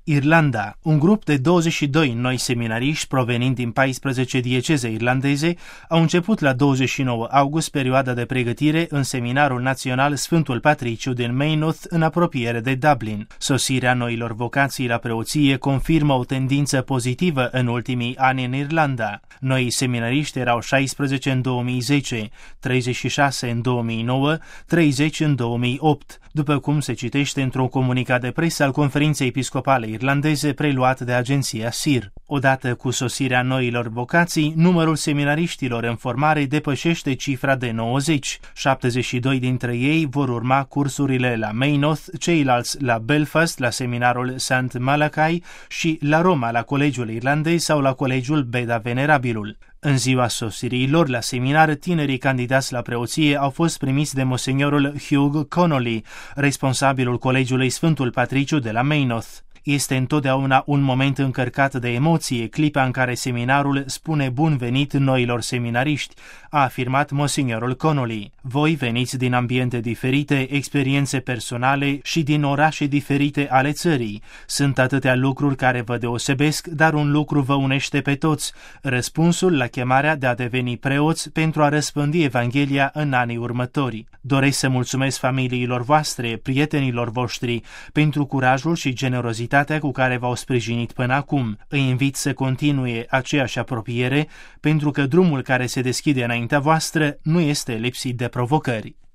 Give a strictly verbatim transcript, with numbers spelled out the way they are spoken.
Irlanda. Un grup de douăzeci și doi noi seminariști provenind din paisprezece dieceze irlandeze au început la douăzeci și nouă august perioada de pregătire în Seminarul Național Sfântul Patriciu din Maynooth, în apropiere de Dublin. Sosirea noilor vocații la preoție confirmă o tendință pozitivă în ultimii ani în Irlanda. Noi seminariști erau șaisprezece în două mii zece, treizeci și șase în două mii nouă, treizeci în două mii opt, după cum se citește într-un comunicat de presă al Conferinței Episcopale Irlandeze preluat de agenția S I R. Odată cu sosirea noilor vocații, numărul seminariștilor în formare depășește cifra de nouăzeci. șaptezeci și doi dintre ei vor urma cursurile la Maynooth, ceilalți la Belfast, la seminarul Saint Malachi și la Roma, la Colegiul Irlandez sau la Colegiul Beda Venerabilul. În ziua sosirii lor la seminar, tinerii candidați la preoție au fost primiți de monsignorul Hugh Connolly, responsabilul Colegiului Sfântul Patriciu de la Maynooth. Este întotdeauna un moment încărcat de emoție, clipa în care seminarul spune bun venit noilor seminariști, a afirmat monsignorul Connolly. Voi veniți din ambiente diferite, experiențe personale și din orașe diferite ale țării. Sunt atâtea lucruri care vă deosebesc, dar un lucru vă unește pe toți: răspunsul la chemarea de a deveni preoți pentru a răspândi Evanghelia în anii următori. Doresc să mulțumesc familiilor voastre, prietenilor voștri, pentru curajul și generozitatea cu care v-au sprijinit până acum. Îi invit să continue aceeași apropiere, pentru că drumul care se deschide înaintea voastră nu este lipsit de provocări.